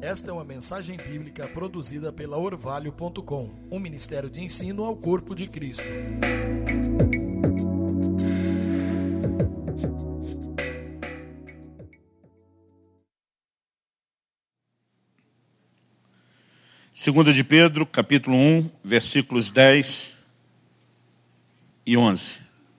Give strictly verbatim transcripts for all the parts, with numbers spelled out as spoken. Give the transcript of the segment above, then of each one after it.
Esta é uma mensagem bíblica produzida pela Orvalho ponto com, um ministério de ensino ao corpo de Cristo. Segunda de Pedro, capítulo um, versículos dez e onze.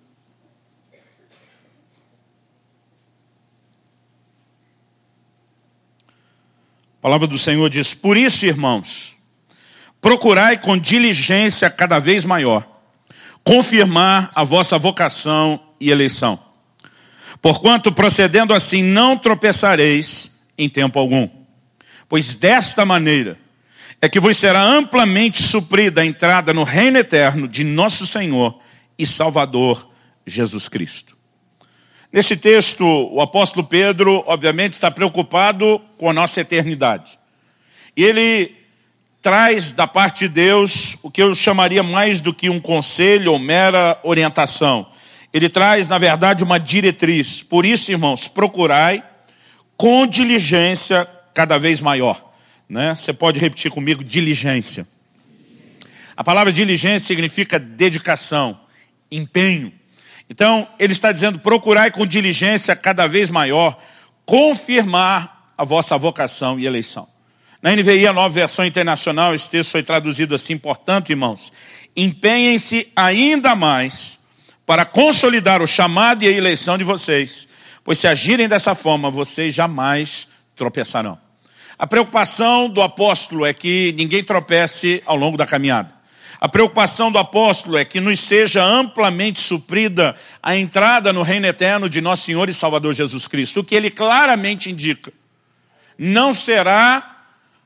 A palavra do Senhor diz: por isso, irmãos, procurai com diligência cada vez maior confirmar a vossa vocação e eleição. Porquanto, procedendo assim, não tropeçareis em tempo algum. Pois desta maneira é que vos será amplamente suprida a entrada no reino eterno de nosso Senhor e Salvador Jesus Cristo. Nesse texto, o apóstolo Pedro, obviamente, está preocupado com a nossa eternidade. E ele traz da parte de Deus o que eu chamaria mais do que um conselho ou mera orientação. Ele traz, na verdade, uma diretriz. Por isso, irmãos, procurai com diligência cada vez maior. Né? Você pode repetir comigo: diligência. A palavra diligência significa dedicação, empenho. Então, ele está dizendo: procurai com diligência cada vez maior confirmar a vossa vocação e eleição. Na N V I, a nova versão internacional, esse texto foi traduzido assim: portanto, irmãos, empenhem-se ainda mais para consolidar o chamado e a eleição de vocês, pois se agirem dessa forma, vocês jamais tropeçarão. A preocupação do apóstolo é que ninguém tropece ao longo da caminhada. A preocupação do apóstolo é que nos seja amplamente suprida a entrada no reino eterno de nosso Senhor e Salvador Jesus Cristo. O que ele claramente indica: não será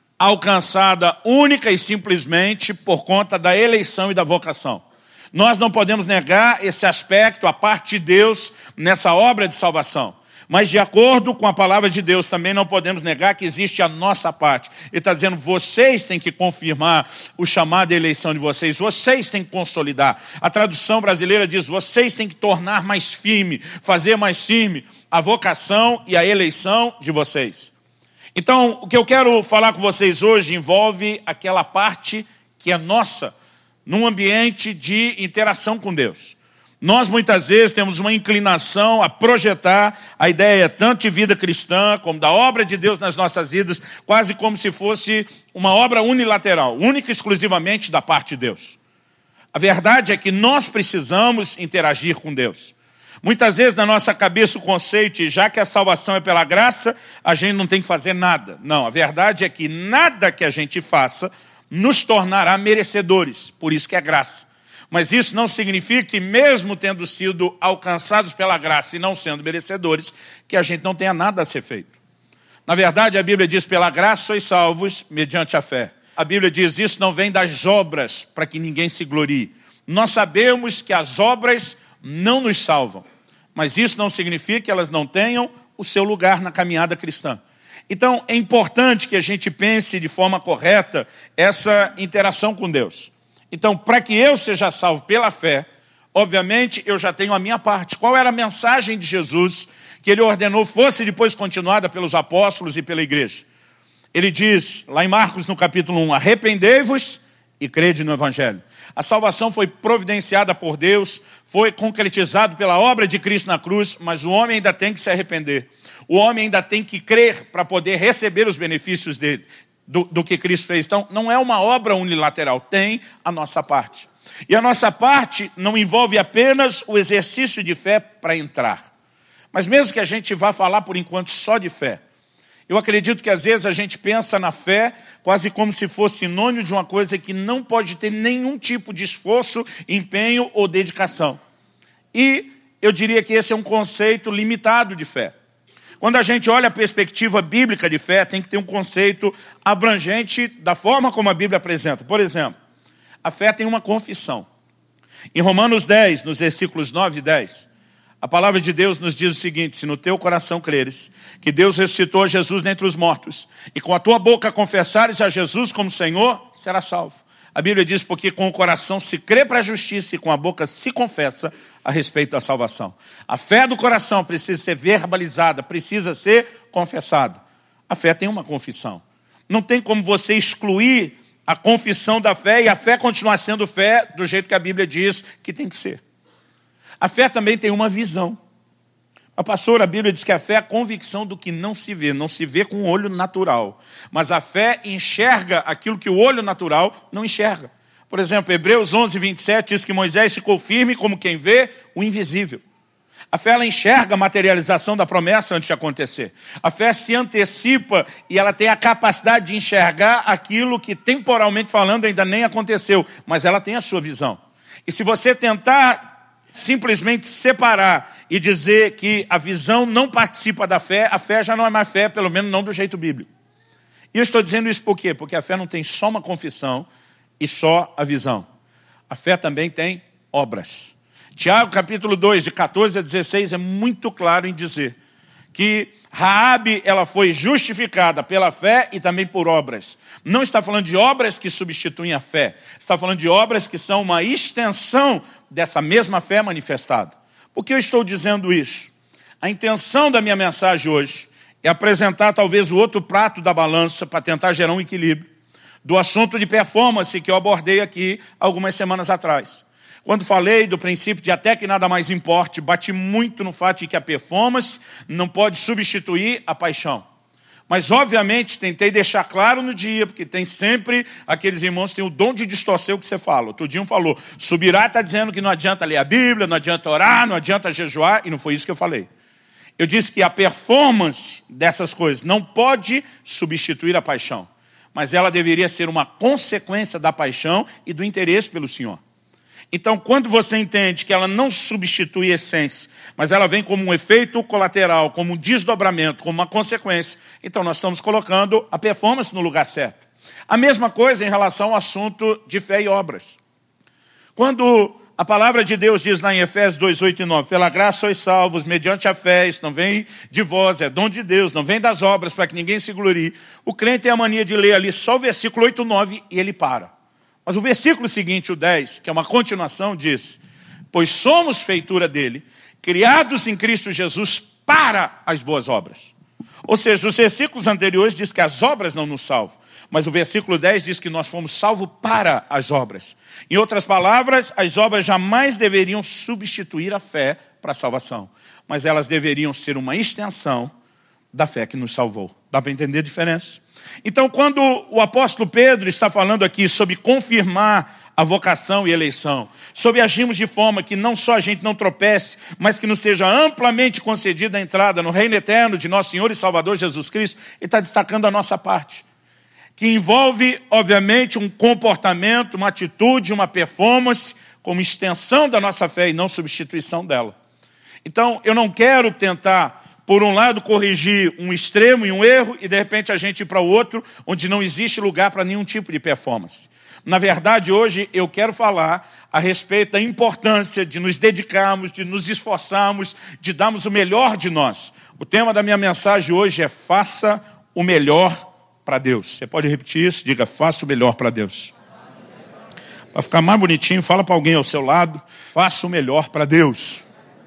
alcançada única e simplesmente por conta da eleição e da vocação. Nós não podemos negar esse aspecto, a parte de Deus nessa obra de salvação. Mas de acordo com a palavra de Deus, também não podemos negar que existe a nossa parte. Ele está dizendo: vocês têm que confirmar o chamado e a eleição de vocês. Vocês têm que consolidar. A tradução brasileira diz: vocês têm que tornar mais firme, fazer mais firme a vocação e a eleição de vocês. Então, o que eu quero falar com vocês hoje envolve aquela parte que é nossa, num ambiente de interação com Deus. Nós, muitas vezes, temos uma inclinação a projetar a ideia tanto de vida cristã, como da obra de Deus nas nossas vidas, quase como se fosse uma obra unilateral, única e exclusivamente da parte de Deus. A verdade é que nós precisamos interagir com Deus. Muitas vezes, na nossa cabeça, o conceito, já que a salvação é pela graça, a gente não tem que fazer nada. Não, a verdade é que nada que a gente faça nos tornará merecedores, por isso que é graça. Mas isso não significa que, mesmo tendo sido alcançados pela graça e não sendo merecedores, que a gente não tenha nada a ser feito. Na verdade, a Bíblia diz: pela graça sois salvos mediante a fé. A Bíblia diz: isso não vem das obras, para que ninguém se glorie. Nós sabemos que as obras não nos salvam, mas isso não significa que elas não tenham o seu lugar na caminhada cristã. Então, é importante que a gente pense de forma correta essa interação com Deus. Então, para que eu seja salvo pela fé, obviamente eu já tenho a minha parte. Qual era a mensagem de Jesus que ele ordenou fosse depois continuada pelos apóstolos e pela igreja? Ele diz, lá em Marcos, no capítulo um, arrependei-vos e crede no Evangelho. A salvação foi providenciada por Deus, foi concretizado pela obra de Cristo na cruz, mas o homem ainda tem que se arrepender. O homem ainda tem que crer para poder receber os benefícios dele. Do, do que Cristo fez. Então, não é uma obra unilateral, tem a nossa parte. E a nossa parte não envolve apenas o exercício de fé para entrar. Mas mesmo que a gente vá falar por enquanto só de fé, eu acredito que às vezes a gente pensa na fé quase como se fosse sinônimo de uma coisa que não pode ter nenhum tipo de esforço, empenho ou dedicação. E eu diria que esse é um conceito limitado de fé. Quando a gente olha a perspectiva bíblica de fé, tem que ter um conceito abrangente da forma como a Bíblia apresenta. Por exemplo, a fé tem uma confissão. Em Romanos dez, nos versículos nove e dez, a palavra de Deus nos diz o seguinte: se no teu coração creres que Deus ressuscitou a Jesus dentre os mortos, e com a tua boca confessares a Jesus como Senhor, serás salvo. A Bíblia diz: porque com o coração se crê para a justiça e com a boca se confessa a respeito da salvação. A fé do coração precisa ser verbalizada, precisa ser confessada. A fé tem uma confissão. não tem como você excluir a confissão da fé e a fé continuar sendo fé do jeito que a Bíblia diz que tem que ser. A fé também tem uma visão. A pastora, a Bíblia diz que a fé é a convicção do que não se vê, não se vê com o olho natural. Mas a fé enxerga aquilo que o olho natural não enxerga. Por exemplo, Hebreus onze, vinte e sete diz que Moisés ficou firme como quem vê o invisível. A fé, ela enxerga a materialização da promessa antes de acontecer. A fé se antecipa e ela tem a capacidade de enxergar aquilo que, temporalmente falando, ainda nem aconteceu, mas ela tem a sua visão. E se você tentar simplesmente separar e dizer que a visão não participa da fé, a fé já não é mais fé, pelo menos não do jeito bíblico. E eu estou dizendo isso por quê? Porque a fé não tem só uma confissão e só a visão. A fé também tem obras. Tiago, capítulo dois, de quatorze a dezesseis, é muito claro em dizer que Raabe, ela foi justificada pela fé e também por obras. Não está falando de obras que substituem a fé. Está falando de obras que são uma extensão dessa mesma fé manifestada. Por que eu estou dizendo isso? A intenção da minha mensagem hoje é apresentar talvez o outro prato da balança para tentar gerar um equilíbrio do assunto de performance que eu abordei aqui algumas semanas atrás. Quando falei do princípio de até que nada mais importe, bati muito no fato de que a performance não pode substituir a paixão. Mas, obviamente, tentei deixar claro no dia, porque tem sempre aqueles irmãos que têm o dom de distorcer o que você fala. Outro dia um falou, Subirá está dizendo que não adianta ler a Bíblia, não adianta orar, não adianta jejuar, e não foi isso que eu falei. Eu disse que a performance dessas coisas não pode substituir a paixão, mas ela deveria ser uma consequência da paixão e do interesse pelo Senhor. Então, quando você entende que ela não substitui a essência, mas ela vem como um efeito colateral, como um desdobramento, como uma consequência, então nós estamos colocando a performance no lugar certo. A mesma coisa em relação ao assunto de fé e obras. Quando a palavra de Deus diz lá em Efésios dois, oito e nove, pela graça sois salvos, mediante a fé, isso não vem de vós, é dom de Deus, não vem das obras, para que ninguém se glorie. O crente tem a mania de ler ali só o versículo oito, nove e ele para. Mas o versículo seguinte, o dez, que é uma continuação, diz, pois somos feitura dele, criados em Cristo Jesus para as boas obras. Ou seja, os versículos anteriores diz que as obras não nos salvam, mas o versículo dez diz que nós fomos salvos para as obras. Em outras palavras, as obras jamais deveriam substituir a fé para a salvação, mas elas deveriam ser uma extensão da fé que nos salvou. Dá para entender a diferença? Então, quando o apóstolo Pedro está falando aqui sobre confirmar a vocação e eleição, sobre agirmos de forma que não só a gente não tropece, mas que nos seja amplamente concedida a entrada no reino eterno de nosso Senhor e Salvador Jesus Cristo, ele está destacando a nossa parte, que envolve, obviamente, um comportamento, uma atitude, uma performance, como extensão da nossa fé e não substituição dela. Então, eu não quero tentar, por um lado, corrigir um extremo e um erro, e de repente a gente ir para o outro, onde não existe lugar para nenhum tipo de performance. Na verdade, hoje eu quero falar a respeito da importância de nos dedicarmos, de nos esforçarmos, de darmos o melhor de nós. O tema da minha mensagem hoje é faça o melhor para Deus. Você pode repetir isso? Diga, faça o melhor para Deus. Para ficar mais bonitinho, fala para alguém ao seu lado, faça o melhor para Deus.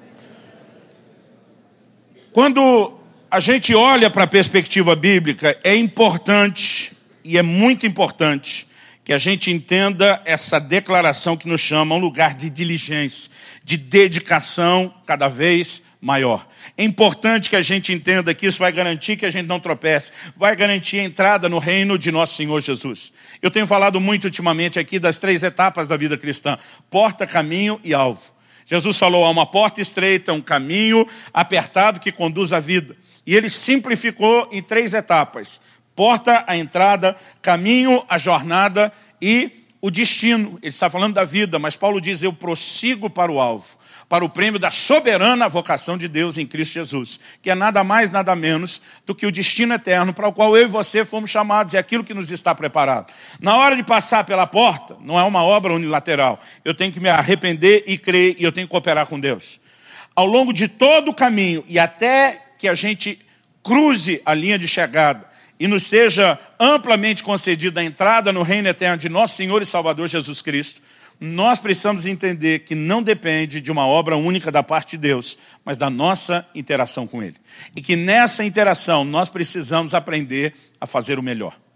Quando a gente olha para a perspectiva bíblica, é importante, e é muito importante, que a gente entenda essa declaração que nos chama a um lugar de diligência, de dedicação cada vez maior. É importante que a gente entenda que isso vai garantir que a gente não tropece, vai garantir a entrada no reino de nosso Senhor Jesus. Eu tenho falado muito ultimamente aqui das três etapas da vida cristã: porta, caminho e alvo. Jesus falou, há uma porta estreita, um caminho apertado que conduz à vida. E ele simplificou em três etapas: porta, a entrada, caminho, a jornada e o destino. Ele está falando da vida, mas Paulo diz, eu prossigo para o alvo, para o prêmio da soberana vocação de Deus em Cristo Jesus, que é nada mais, nada menos do que o destino eterno para o qual eu e você fomos chamados, é aquilo que nos está preparado. Na hora de passar pela porta, não é uma obra unilateral, eu tenho que me arrepender e crer, e eu tenho que cooperar com Deus. Ao longo de todo o caminho, e até que a gente cruze a linha de chegada, e nos seja amplamente concedida a entrada no reino eterno de nosso Senhor e Salvador Jesus Cristo, nós precisamos entender que não depende de uma obra única da parte de Deus, mas da nossa interação com Ele. E que nessa interação nós precisamos aprender a fazer o melhor.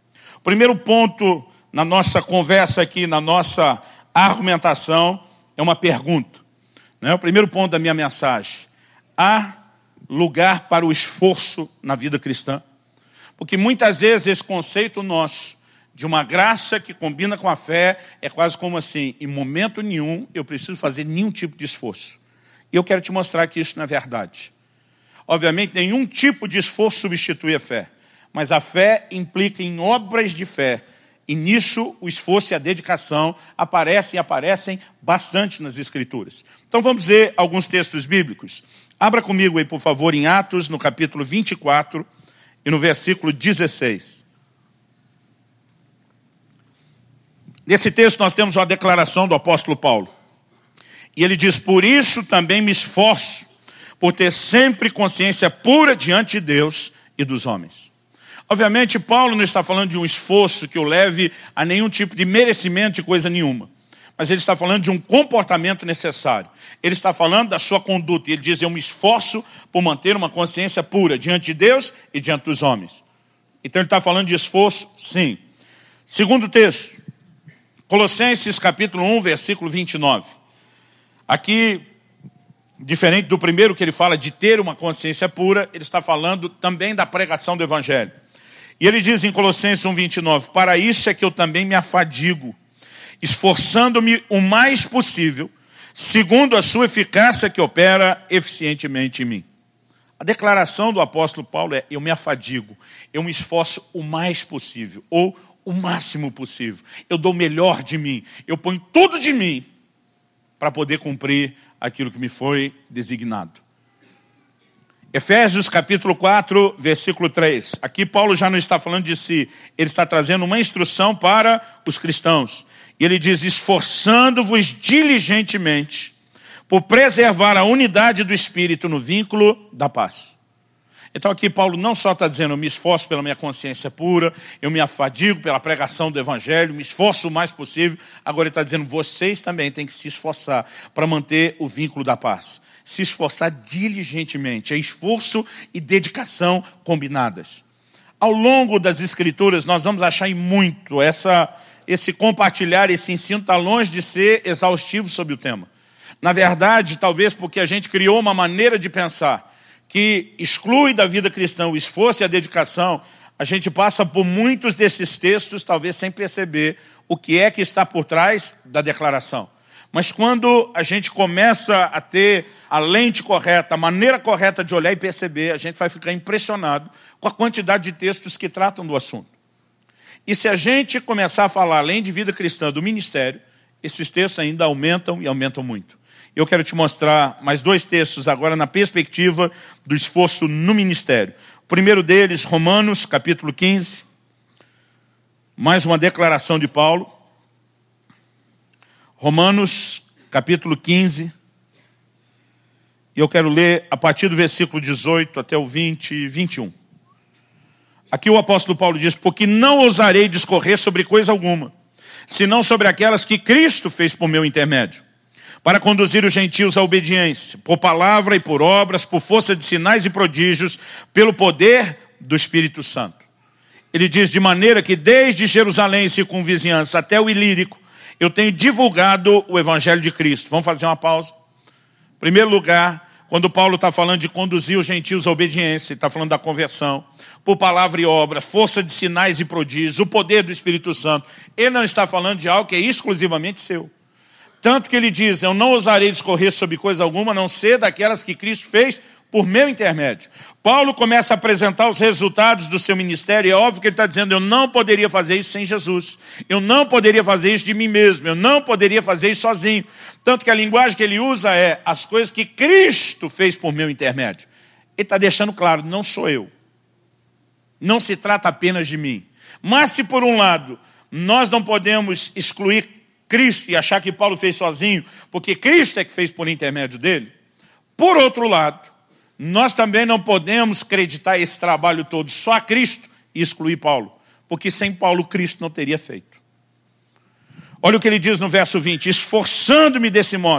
primeiro ponto na nossa conversa aqui, na nossa argumentação, é uma pergunta. Né? O primeiro ponto da minha mensagem: há lugar para o esforço na vida cristã? Porque muitas vezes esse conceito nosso de uma graça que combina com a fé é quase como assim: em momento nenhum eu preciso fazer nenhum tipo de esforço. E eu quero te mostrar que isso não é verdade. Obviamente, nenhum tipo de esforço substitui a fé, mas a fé implica em obras de fé. E nisso o esforço e a dedicação aparecem e aparecem bastante nas Escrituras. Então vamos ver alguns textos bíblicos. Abra comigo aí, por favor, em Atos, no capítulo vinte e quatro e no versículo dezesseis. Nesse texto nós temos uma declaração do apóstolo Paulo. E ele diz: por isso também me esforço, por ter sempre consciência pura diante de Deus e dos homens. Obviamente, Paulo não está falando de um esforço que o leve a nenhum tipo de merecimento de coisa nenhuma. Mas ele está falando de um comportamento necessário. Ele está falando da sua conduta. E ele diz: eu me esforço por manter uma consciência pura diante de Deus e diante dos homens. Então ele está falando de esforço, sim. Segundo texto, Colossenses capítulo um, versículo vinte e nove. Aqui, diferente do primeiro que ele fala de ter uma consciência pura, ele está falando também da pregação do evangelho. E ele diz em Colossenses um, vinte e nove, para isso é que eu também me afadigo, esforçando-me o mais possível, segundo a sua eficácia que opera eficientemente em mim. A declaração do apóstolo Paulo é: eu me afadigo, eu me esforço o mais possível, ou o máximo possível. Eu dou o melhor de mim, eu ponho tudo de mim para poder cumprir aquilo que me foi designado. Efésios capítulo quatro, versículo três. Aqui Paulo já não está falando de si, ele está trazendo uma instrução para os cristãos. E ele diz: esforçando-vos diligentemente por preservar a unidade do Espírito no vínculo da paz. Então aqui Paulo não só está dizendo: eu me esforço pela minha consciência pura, eu me afadigo pela pregação do evangelho, me esforço o mais possível. Agora ele está dizendo: vocês também têm que se esforçar para manter o vínculo da paz. Se esforçar diligentemente, é esforço e dedicação combinadas. Ao longo das Escrituras nós vamos achar em muito essa, esse compartilhar, esse ensino está longe de ser exaustivo sobre o tema. Na verdade, talvez porque a gente criou uma maneira de pensar que exclui da vida cristã o esforço e a dedicação, a gente passa por muitos desses textos, talvez sem perceber o que é que está por trás da declaração. Mas quando a gente começa a ter a lente correta, a maneira correta de olhar e perceber, a gente vai ficar impressionado com a quantidade de textos que tratam do assunto. E se a gente começar a falar, além de vida cristã, do ministério, esses textos ainda aumentam e aumentam muito. Eu quero te mostrar mais dois textos agora na perspectiva do esforço no ministério. O primeiro deles, Romanos, capítulo quinze. Mais uma declaração de Paulo. Romanos, capítulo quinze. E eu quero ler a partir do versículo dezoito até o vinte, vinte e um. Aqui o apóstolo Paulo diz: porque não ousarei discorrer sobre coisa alguma, senão sobre aquelas que Cristo fez por meu intermédio, para conduzir os gentios à obediência, por palavra e por obras, por força de sinais e prodígios, pelo poder do Espírito Santo. Ele diz: de maneira que desde Jerusalém e circunvizinhança até o Ilírico, eu tenho divulgado o evangelho de Cristo. Vamos fazer uma pausa? Em primeiro lugar, quando Paulo está falando de conduzir os gentios à obediência, ele está falando da conversão, por palavra e obra, força de sinais e prodígios, o poder do Espírito Santo. Ele não está falando de algo que é exclusivamente seu. Tanto que ele diz: eu não ousarei discorrer sobre coisa alguma, a não ser daquelas que Cristo fez por meu intermédio. Paulo começa a apresentar os resultados do seu ministério, e é óbvio que ele está dizendo: eu não poderia fazer isso sem Jesus. Eu não poderia fazer isso de mim mesmo. Eu não poderia fazer isso sozinho. Tanto que a linguagem que ele usa é as coisas que Cristo fez por meu intermédio. Ele está deixando claro: não sou eu. Não se trata apenas de mim. Mas se por um lado nós não podemos excluir Cristo e achar que Paulo fez sozinho, porque Cristo é que fez por intermédio dele, por outro lado, nós também não podemos acreditar esse trabalho todo só a Cristo e excluir Paulo, porque sem Paulo Cristo não teria feito. Olha o que ele diz no verso vinte: esforçando-me desse modo,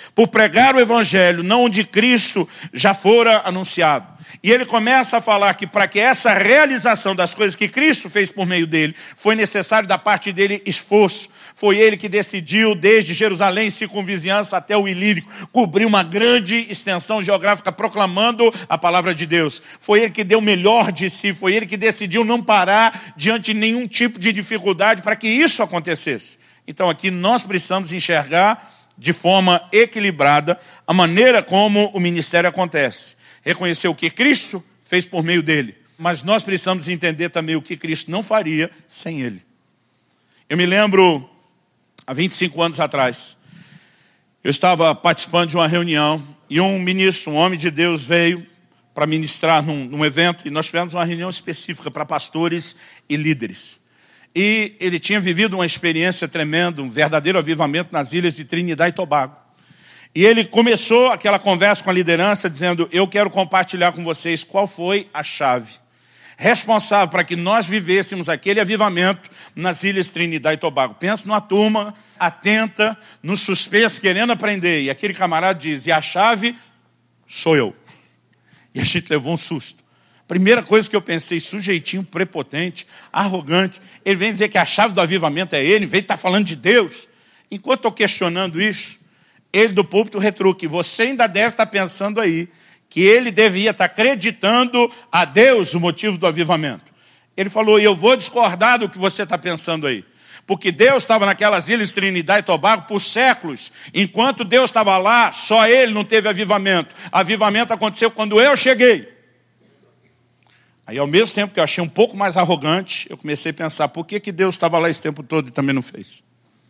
por pregar o evangelho, não onde Cristo já fora anunciado. E ele começa a falar que para que essa realização das coisas que Cristo fez por meio dele, foi necessário da parte dele esforço. Foi ele que decidiu, desde Jerusalém, circunvizinhança até o Ilírico, cobrir uma grande extensão geográfica proclamando a palavra de Deus. Foi ele que deu o melhor de si, foi ele que decidiu não parar diante de nenhum tipo de dificuldade para que isso acontecesse. Então aqui nós precisamos enxergar de forma equilibrada a maneira como o ministério acontece. Reconhecer o que Cristo fez por meio dele, mas nós precisamos entender também o que Cristo não faria sem ele. Eu me lembro, há vinte e cinco anos atrás, eu estava participando de uma reunião e um ministro, um homem de Deus, veio para ministrar num, num evento e nós tivemos uma reunião específica para pastores e líderes. E ele tinha vivido uma experiência tremenda, um verdadeiro avivamento nas ilhas de Trinidad e Tobago. E ele começou aquela conversa com a liderança dizendo, eu quero compartilhar com vocês qual foi a chave responsável para que nós vivêssemos aquele avivamento nas ilhas Trinidad e Tobago. Pensa numa turma atenta, no suspense, querendo aprender. E aquele camarada diz, e a chave sou eu. E a gente levou um susto. Primeira coisa que eu pensei, sujeitinho, prepotente, arrogante. Ele vem dizer que a chave do avivamento é ele, vem estar falando de Deus. Enquanto estou questionando isso, ele do púlpito retruque, você ainda deve estar pensando aí que ele devia estar acreditando a Deus o motivo do avivamento. Ele falou, e eu vou discordar do que você está pensando aí. Porque Deus estava naquelas ilhas Trinidad e Tobago por séculos. Enquanto Deus estava lá, só ele não teve avivamento. Avivamento aconteceu quando eu cheguei. Aí, ao mesmo tempo que eu achei um pouco mais arrogante, eu comecei a pensar, por que, que Deus estava lá esse tempo todo e também não fez?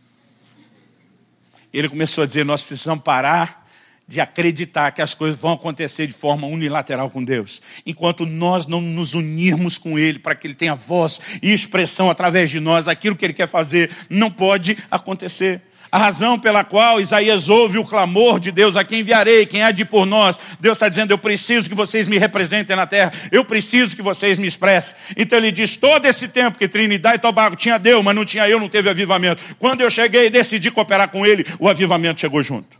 Ele começou a dizer, nós precisamos parar de acreditar que as coisas vão acontecer de forma unilateral com Deus. Enquanto nós não nos unirmos com Ele, para que Ele tenha voz e expressão através de nós, aquilo que Ele quer fazer não pode acontecer. A razão pela qual Isaías ouve o clamor de Deus, a quem enviarei, quem há de ir por nós. Deus está dizendo, eu preciso que vocês me representem na terra, eu preciso que vocês me expressem. Então ele diz, todo esse tempo que Trinidad e Tobago tinha Deus, mas não tinha eu, não teve avivamento. Quando eu cheguei e decidi cooperar com ele, o avivamento chegou junto.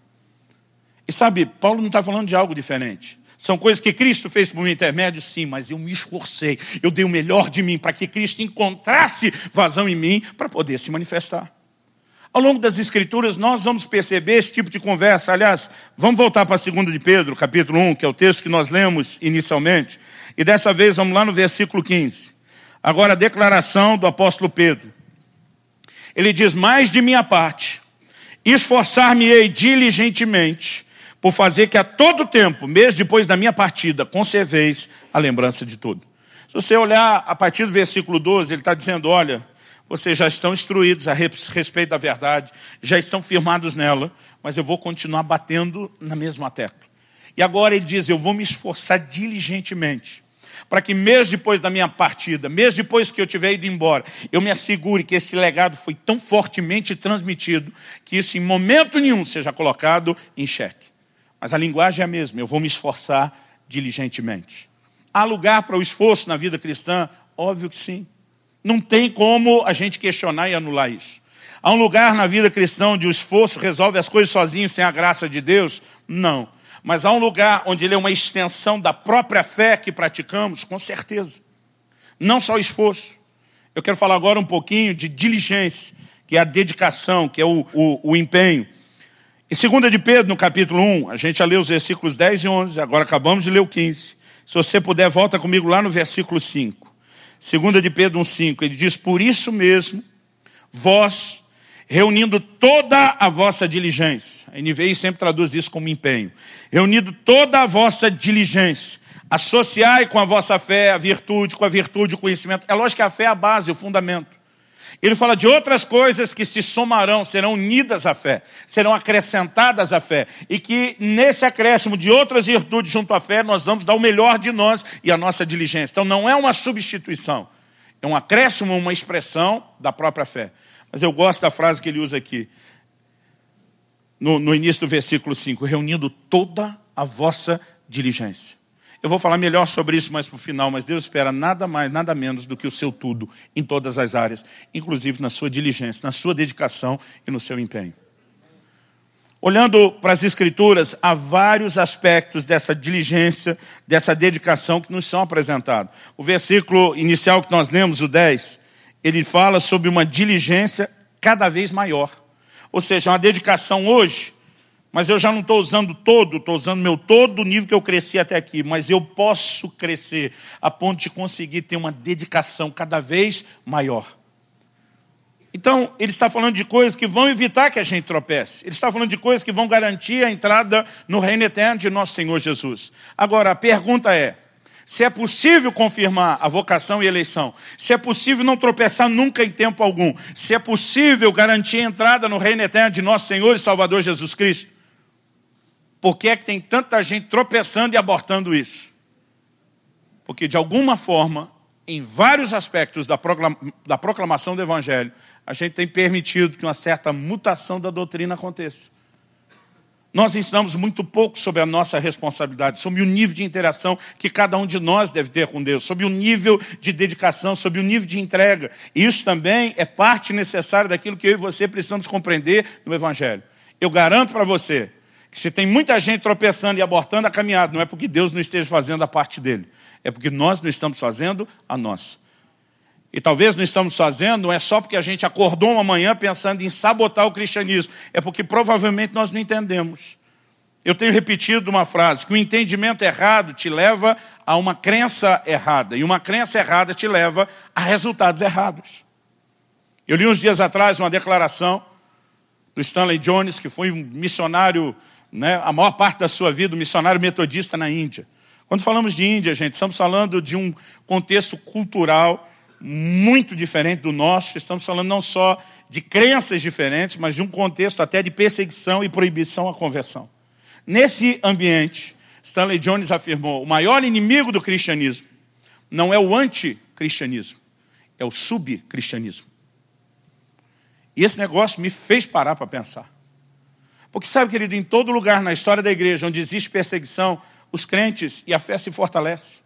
E sabe, Paulo não está falando de algo diferente. São coisas que Cristo fez por meu intermédio, sim, mas eu me esforcei, eu dei o melhor de mim para que Cristo encontrasse vazão em mim para poder se manifestar. Ao longo das Escrituras, nós vamos perceber esse tipo de conversa. Aliás, vamos voltar para a segunda de Pedro, capítulo um, que é o texto que nós lemos inicialmente. E dessa vez, vamos lá no versículo quinze. Agora, a declaração do apóstolo Pedro. Ele diz, mas de minha parte, esforçar-me-ei diligentemente, por fazer que a todo tempo, mesmo depois da minha partida, conserveis a lembrança de tudo. Se você olhar a partir do versículo doze, ele está dizendo, olha, vocês já estão instruídos a respeito da verdade, já estão firmados nela, mas eu vou continuar batendo na mesma tecla. E agora ele diz, eu vou me esforçar diligentemente, para que mesmo depois da minha partida, mesmo depois que eu tiver ido embora, eu me assegure que esse legado foi tão fortemente transmitido, que isso em momento nenhum seja colocado em xeque. Mas a linguagem é a mesma, eu vou me esforçar diligentemente. Há lugar para o esforço na vida cristã? Óbvio que sim. Não tem como a gente questionar e anular isso. Há um lugar na vida cristã onde o esforço resolve as coisas sozinho, sem a graça de Deus? Não. Mas há um lugar onde ele é uma extensão da própria fé que praticamos? Com certeza. Não só o esforço. Eu quero falar agora um pouquinho de diligência, que é a dedicação, que é o, o, o empenho. Em segunda de Pedro, no capítulo um, a gente já leu os versículos dez e onze, agora acabamos de ler o quinze. Se você puder, volta comigo lá no versículo cinco. segunda de Pedro um, cinco, ele diz, por isso mesmo, vós, reunindo toda a vossa diligência, a N V I sempre traduz isso como empenho, reunindo toda a vossa diligência, associai com a vossa fé a virtude, com a virtude o conhecimento. É lógico que a fé é a base, o fundamento. Ele fala de outras coisas que se somarão, serão unidas à fé, serão acrescentadas à fé. E que nesse acréscimo de outras virtudes junto à fé, nós vamos dar o melhor de nós e a nossa diligência. Então não é uma substituição, é um acréscimo, uma expressão da própria fé. Mas eu gosto da frase que ele usa aqui, no, no início do versículo cinco, reunindo toda a vossa diligência. Eu vou falar melhor sobre isso mais para o final, mas Deus espera nada mais, nada menos do que o seu tudo em todas as áreas, inclusive na sua diligência, na sua dedicação e no seu empenho. Olhando para as Escrituras, há vários aspectos dessa diligência, dessa dedicação que nos são apresentados. O versículo inicial que nós lemos, o dez, ele fala sobre uma diligência cada vez maior. Ou seja, uma dedicação hoje, mas eu já não estou usando todo, estou usando meu todo o nível que eu cresci até aqui, mas eu posso crescer a ponto de conseguir ter uma dedicação cada vez maior. Então, ele está falando de coisas que vão evitar que a gente tropece. Ele está falando de coisas que vão garantir a entrada no reino eterno de nosso Senhor Jesus. Agora, a pergunta é, se é possível confirmar a vocação e eleição, se é possível não tropeçar nunca em tempo algum, se é possível garantir a entrada no reino eterno de nosso Senhor e Salvador Jesus Cristo, por que é que tem tanta gente tropeçando e abortando isso? Porque, de alguma forma, em vários aspectos da proclama, da proclamação do Evangelho, a gente tem permitido que uma certa mutação da doutrina aconteça. Nós ensinamos muito pouco sobre a nossa responsabilidade, sobre o nível de interação que cada um de nós deve ter com Deus, sobre o nível de dedicação, sobre o nível de entrega. E isso também é parte necessária daquilo que eu e você precisamos compreender no Evangelho. Eu garanto para você que se tem muita gente tropeçando e abortando a caminhada, não é porque Deus não esteja fazendo a parte dele. É porque nós não estamos fazendo a nossa. E talvez não estamos fazendo, não é só porque a gente acordou uma manhã pensando em sabotar o cristianismo. É porque provavelmente nós não entendemos. Eu tenho repetido uma frase, que o entendimento errado te leva a uma crença errada. E uma crença errada te leva a resultados errados. Eu li uns dias atrás uma declaração do Stanley Jones, que foi um missionário, né, a maior parte da sua vida, um missionário metodista na Índia. Quando falamos de Índia, gente, estamos falando de um contexto cultural muito diferente do nosso. Estamos falando não só de crenças diferentes, mas de um contexto até de perseguição e proibição à conversão. Nesse ambiente, Stanley Jones afirmou, o maior inimigo do cristianismo não é o anticristianismo, é o subcristianismo. E esse negócio me fez parar para pensar. Porque sabe, querido, em todo lugar na história da igreja onde existe perseguição, os crentes e a fé se fortalece.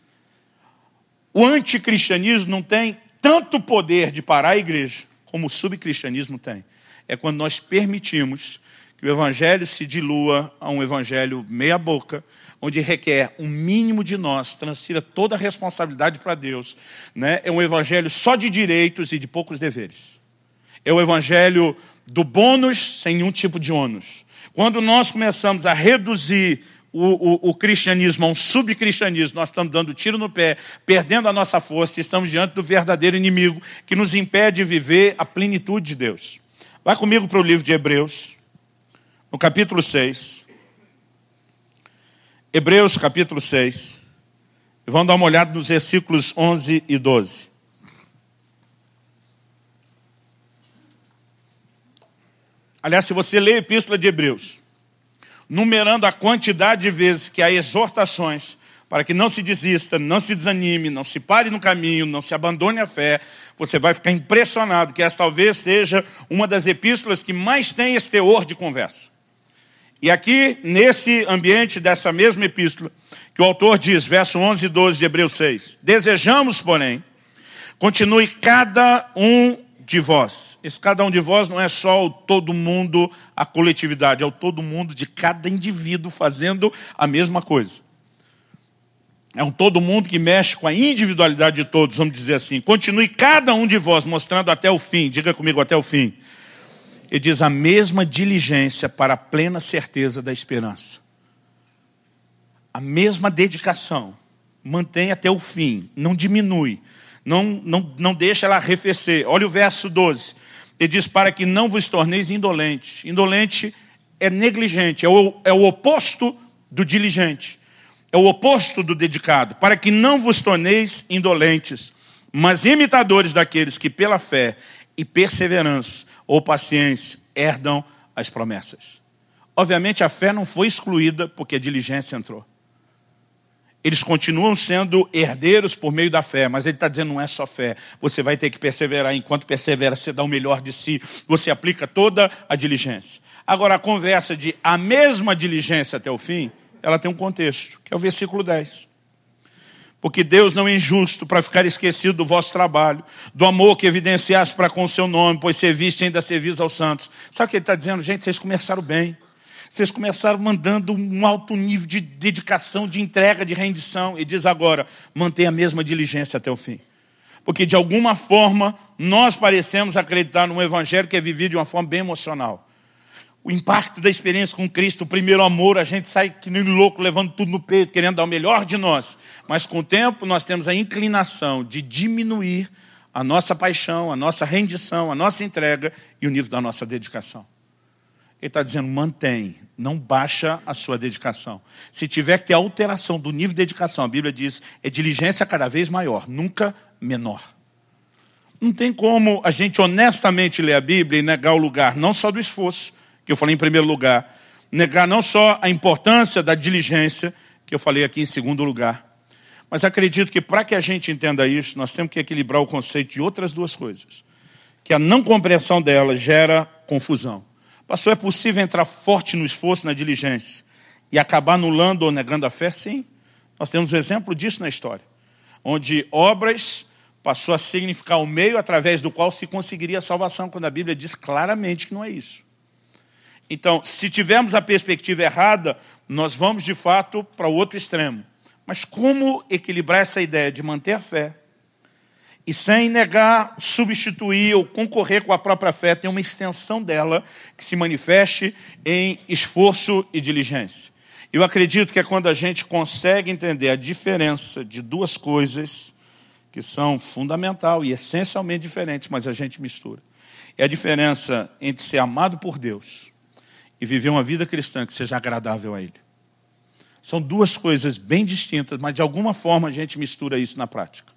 O anticristianismo não tem tanto poder de parar a igreja como o subcristianismo tem. É quando nós permitimos que o evangelho se dilua a um evangelho meia boca, onde requer um mínimo de nós, transfira toda a responsabilidade para Deus. Né? É um evangelho só de direitos e de poucos deveres. É o evangelho do bônus sem nenhum tipo de ônus. Quando nós começamos a reduzir O, o, o cristianismo a um subcristianismo, nós estamos dando tiro no pé, perdendo a nossa força, e estamos diante do verdadeiro inimigo que nos impede de viver a plenitude de Deus. Vai comigo para o livro de Hebreus, no capítulo seis. Hebreus, capítulo seis. E vamos dar uma olhada nos versículos onze e doze. Aliás, se você lê a epístola de Hebreus, numerando a quantidade de vezes que há exortações para que não se desista, não se desanime, não se pare no caminho, não se abandone a fé, você vai ficar impressionado que essa talvez seja uma das epístolas que mais tem esse teor de conversa. E aqui, nesse ambiente dessa mesma epístola, que o autor diz, verso onze e doze de Hebreus seis, desejamos, porém, continue cada um de vós. Esse cada um de vós não é só o todo mundo, a coletividade, é o todo mundo de cada indivíduo fazendo a mesma coisa. É um todo mundo que mexe com a individualidade de todos, vamos dizer assim. Continue cada um de vós mostrando até o fim, diga comigo até o fim. Ele diz a mesma diligência para a plena certeza da esperança. A mesma dedicação, mantém até o fim, não diminui. Não, não, não deixa ela arrefecer. Olha o verso doze. Ele diz, para que não vos torneis indolentes. Indolente é negligente, é o, é o oposto do diligente. É o oposto do dedicado. Para que não vos torneis indolentes, mas imitadores daqueles que pela fé e perseverança ou paciência herdam as promessas. Obviamente a fé não foi excluída porque a diligência entrou. Eles continuam sendo herdeiros por meio da fé, mas ele está dizendo não é só fé. Você vai ter que perseverar. Enquanto persevera, você dá o melhor de si. Você aplica toda a diligência. Agora, a conversa de a mesma diligência até o fim, ela tem um contexto, que é o versículo dez. Porque Deus não é injusto para ficar esquecido do vosso trabalho, do amor que evidenciaste para com o seu nome, pois serviste e ainda servis aos santos. Sabe o que ele está dizendo? Gente, vocês começaram bem. Vocês começaram mandando um alto nível de dedicação, de entrega, de rendição. E diz agora, mantenha a mesma diligência até o fim. Porque de alguma forma, nós parecemos acreditar num evangelho que é vivido de uma forma bem emocional. O impacto da experiência com Cristo, o primeiro amor, a gente sai que nem louco, levando tudo no peito, querendo dar o melhor de nós. Mas com o tempo, nós temos a inclinação de diminuir a nossa paixão, a nossa rendição, a nossa entrega e o nível da nossa dedicação. Ele está dizendo, mantém, não baixa a sua dedicação. Se tiver que ter alteração do nível de dedicação, a Bíblia diz, é diligência cada vez maior, nunca menor. Não tem como a gente honestamente ler a Bíblia e negar o lugar, não só do esforço, que eu falei em primeiro lugar, negar não só a importância da diligência, que eu falei aqui em segundo lugar, mas acredito que para que a gente entenda isso, nós temos que equilibrar o conceito de outras duas coisas, que a não compreensão dela gera confusão. Pastor, é possível entrar forte no esforço, na diligência, e acabar anulando ou negando a fé? Sim. Nós temos um exemplo disso na história, onde obras passou a significar o meio através do qual se conseguiria a salvação, quando a Bíblia diz claramente que não é isso. Então, se tivermos a perspectiva errada, nós vamos de fato para o outro extremo. Mas como equilibrar essa ideia de manter a fé e sem negar, substituir ou concorrer com a própria fé, tem uma extensão dela que se manifeste em esforço e diligência. Eu acredito que é quando a gente consegue entender a diferença de duas coisas que são fundamental e essencialmente diferentes, mas a gente mistura. É a diferença entre ser amado por Deus e viver uma vida cristã que seja agradável a Ele. São duas coisas bem distintas, mas de alguma forma a gente mistura isso na prática.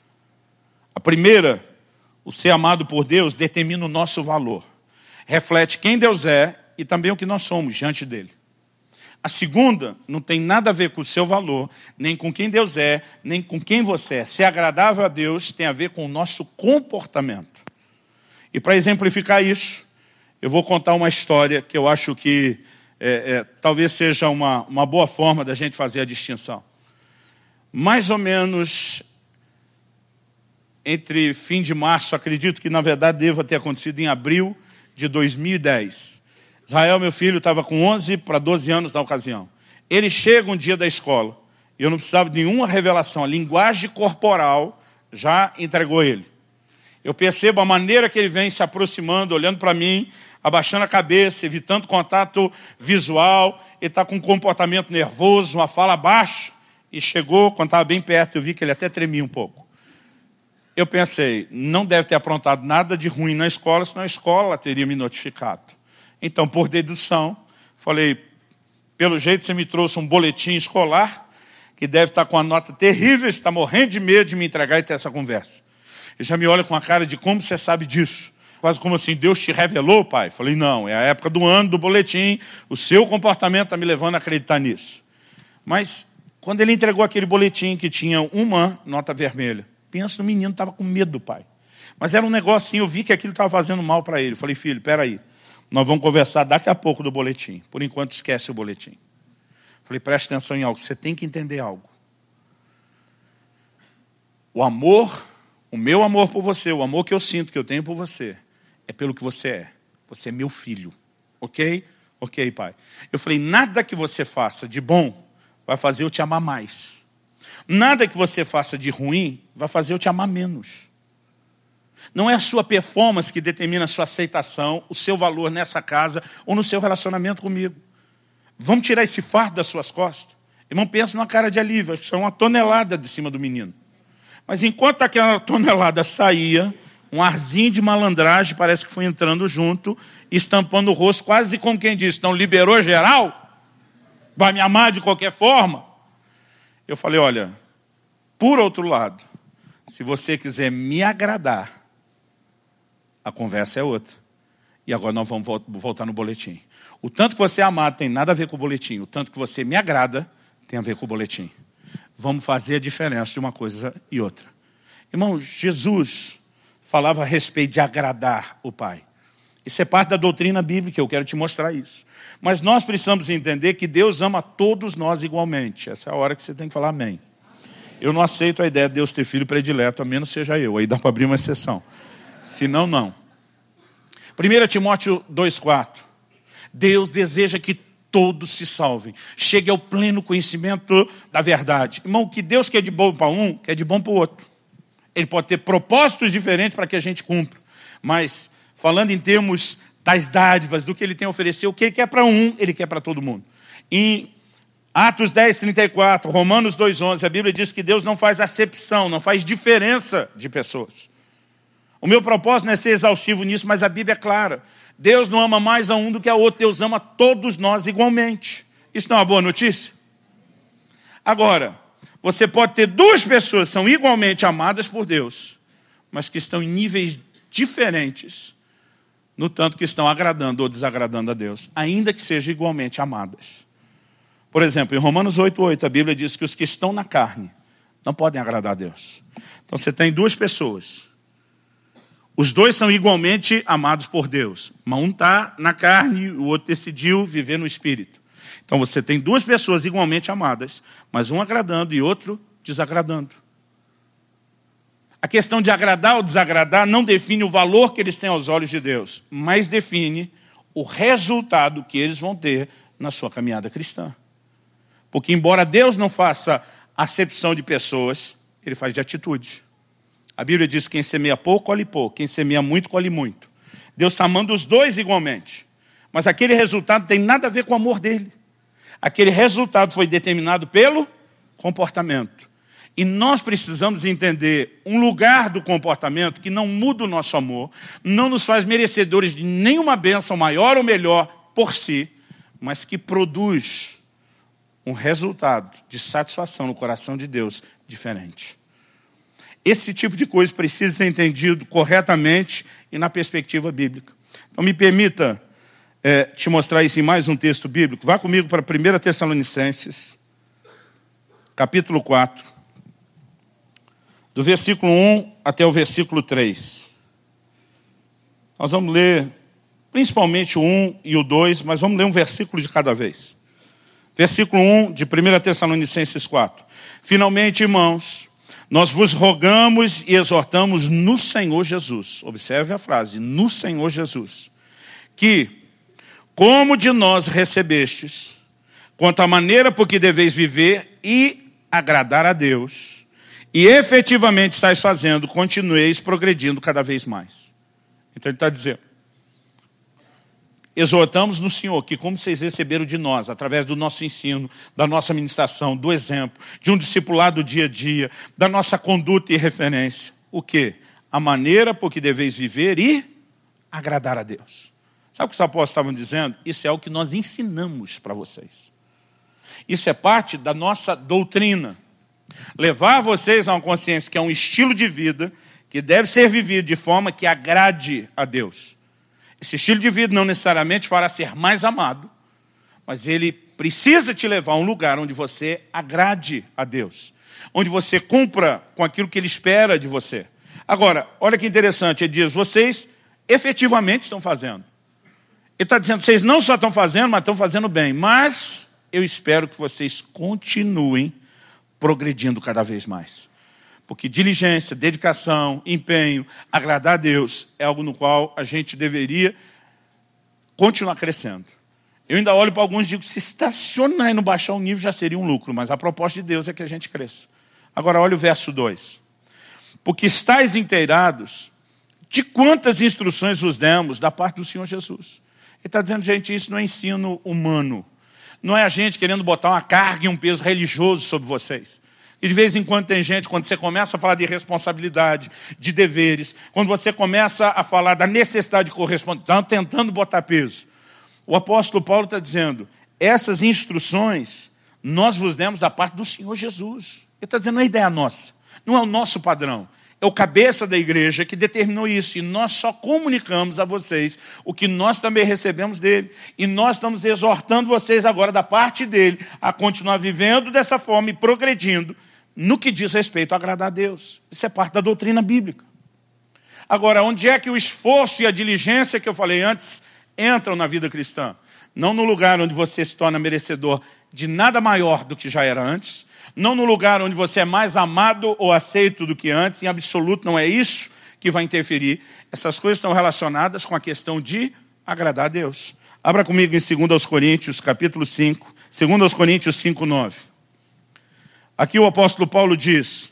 A primeira, o ser amado por Deus, determina o nosso valor. Reflete quem Deus é e também o que nós somos diante dEle. A segunda não tem nada a ver com o seu valor, nem com quem Deus é, nem com quem você é. Ser agradável a Deus tem a ver com o nosso comportamento. E para exemplificar isso, eu vou contar uma história que eu acho que é, é, talvez seja uma, uma boa forma da gente fazer a distinção. Mais ou menos entre fim de março, acredito que na verdade deva ter acontecido em abril de dois mil e dez. Israel, meu filho, estava com onze para doze anos na ocasião. Ele chega um dia da escola, e eu não precisava de nenhuma revelação, a linguagem corporal já entregou ele. Eu percebo a maneira que ele vem se aproximando, olhando para mim, abaixando a cabeça, evitando contato visual. Ele está com um comportamento nervoso, uma fala baixa. E chegou, quando estava bem perto, eu vi que ele até tremia um pouco. Eu pensei, não deve ter aprontado nada de ruim na escola, senão a escola teria me notificado. Então, por dedução, falei, pelo jeito você me trouxe um boletim escolar, que deve estar com uma nota terrível, você está morrendo de medo de me entregar e ter essa conversa. Ele já me olha com a cara de como você sabe disso. Quase como assim, Deus te revelou, pai? Falei, não, é a época do ano, do boletim, o seu comportamento está me levando a acreditar nisso. Mas, quando ele entregou aquele boletim que tinha uma nota vermelha, penso no menino, estava com medo do pai. Mas era um negócio assim, eu vi que aquilo estava fazendo mal para ele. Falei, filho, peraí, nós vamos conversar daqui a pouco do boletim. Por enquanto, esquece o boletim. Falei, preste atenção em algo, você tem que entender algo. O amor, o meu amor por você, o amor que eu sinto, que eu tenho por você, é pelo que você é. Você é meu filho. Ok? Ok, pai. Eu falei, nada que você faça de bom vai fazer eu te amar mais. Nada que você faça de ruim vai fazer eu te amar menos. Não é a sua performance que determina a sua aceitação, o seu valor nessa casa ou no seu relacionamento comigo. Vamos tirar esse fardo das suas costas. Irmão, pensa numa cara de alívio, acho que é uma tonelada de cima do menino. Mas enquanto aquela tonelada saía, um arzinho de malandragem parece que foi entrando junto, estampando o rosto, quase como quem disse, não liberou geral? Vai me amar de qualquer forma? Eu falei, olha, por outro lado, se você quiser me agradar, a conversa é outra. E agora nós vamos voltar no boletim. O tanto que você é amado tem nada a ver com o boletim. O tanto que você me agrada tem a ver com o boletim. Vamos fazer a diferença de uma coisa e outra. Irmão, Jesus falava a respeito de agradar o Pai. Isso é parte da doutrina bíblica, eu quero te mostrar isso. Mas nós precisamos entender que Deus ama todos nós igualmente. Essa é a hora que você tem que falar amém. Eu não aceito a ideia de Deus ter filho predileto, a menos seja eu. Aí dá para abrir uma exceção. Se não, não. primeiro Timóteo dois, quatro. Deus deseja que todos se salvem. Chegue ao pleno conhecimento da verdade. Irmão, o que Deus quer de bom para um, quer de bom para o outro. Ele pode ter propósitos diferentes para que a gente cumpra. Mas, falando em termos das dádivas, do que ele tem a oferecer, o que ele quer para um, ele quer para todo mundo. Em Atos dez, trinta e quatro, Romanos dois, onze, a Bíblia diz que Deus não faz acepção, não faz diferença de pessoas. O meu propósito não é ser exaustivo nisso, mas a Bíblia é clara. Deus não ama mais a um do que a outro, Deus ama todos nós igualmente. Isso não é uma boa notícia? Agora, você pode ter duas pessoas que são igualmente amadas por Deus, mas que estão em níveis diferentes, no tanto que estão agradando ou desagradando a Deus, ainda que sejam igualmente amadas. Por exemplo, em Romanos oito, oito, a Bíblia diz que os que estão na carne não podem agradar a Deus. Então você tem duas pessoas. Os dois são igualmente amados por Deus. Mas um está na carne, o outro decidiu viver no Espírito. Então você tem duas pessoas igualmente amadas, mas um agradando e outro desagradando. A questão de agradar ou desagradar não define o valor que eles têm aos olhos de Deus, mas define o resultado que eles vão ter na sua caminhada cristã. Porque embora Deus não faça acepção de pessoas, ele faz de atitude. A Bíblia diz que quem semeia pouco, colhe pouco. Quem semeia muito, colhe muito. Deus está amando os dois igualmente. Mas aquele resultado não tem nada a ver com o amor dele. Aquele resultado foi determinado pelo comportamento. E nós precisamos entender um lugar do comportamento que não muda o nosso amor, não nos faz merecedores de nenhuma bênção maior ou melhor por si, mas que produz um resultado de satisfação no coração de Deus diferente. Esse tipo de coisa precisa ser entendido corretamente e na perspectiva bíblica. Então me permita é, te mostrar isso em mais um texto bíblico. Vá comigo para primeira Tessalonicenses, capítulo quatro, do versículo um até o versículo três. Nós vamos ler principalmente o um e o dois, mas vamos ler um versículo de cada vez. Versículo um de primeira Tessalonicenses quatro. Finalmente, irmãos, nós vos rogamos e exortamos no Senhor Jesus. Observe a frase, no Senhor Jesus. Que, como de nós recebestes, quanto à maneira por que deveis viver e agradar a Deus, e efetivamente estáis fazendo, continueis progredindo cada vez mais. Então ele está dizendo, exortamos no Senhor que como vocês receberam de nós, através do nosso ensino, da nossa ministração, do exemplo, de um discipulado do dia a dia, da nossa conduta e referência. O quê? A maneira por que deveis viver e agradar a Deus. Sabe o que os apóstolos estavam dizendo? Isso é o que nós ensinamos para vocês. Isso é parte da nossa doutrina. Levar vocês a uma consciência que é um estilo de vida que deve ser vivido de forma que agrade a Deus. Esse estilo de vida não necessariamente fará ser mais amado, mas ele precisa te levar a um lugar onde você agrade a Deus, onde você cumpra com aquilo que ele espera de você. Agora, olha que interessante, ele diz, vocês efetivamente estão fazendo. Ele está dizendo, vocês não só estão fazendo, mas estão fazendo bem, mas eu espero que vocês continuem progredindo cada vez mais. Porque diligência, dedicação, empenho, agradar a Deus é algo no qual a gente deveria continuar crescendo. Eu ainda olho para alguns e digo, se estacionar e não baixar o nível já seria um lucro, mas a proposta de Deus é que a gente cresça. Agora olha o verso dois. Porque estáis inteirados de quantas instruções vos demos da parte do Senhor Jesus. Ele está dizendo, gente, isso não é ensino humano. Não é a gente querendo botar uma carga e um peso religioso sobre vocês. E de vez em quando tem gente, quando você começa a falar de responsabilidade, de deveres, quando você começa a falar da necessidade de corresponder, estão tentando botar peso. O apóstolo Paulo está dizendo, essas instruções nós vos demos da parte do Senhor Jesus. Ele está dizendo, não é ideia nossa, não é o nosso padrão. É o cabeça da igreja que determinou isso. E nós só comunicamos a vocês o que nós também recebemos dele. E nós estamos exortando vocês agora da parte dele a continuar vivendo dessa forma e progredindo no que diz respeito a agradar a Deus. Isso é parte da doutrina bíblica. Agora, onde é que o esforço e a diligência que eu falei antes entram na vida cristã? Não no lugar onde você se torna merecedor de nada maior do que já era antes, não no lugar onde você é mais amado ou aceito do que antes, em absoluto não é isso que vai interferir. Essas coisas estão relacionadas com a questão de agradar a Deus. Abra comigo em dois Coríntios, capítulo cinco, dois Coríntios cinco, nove. Aqui o apóstolo Paulo diz: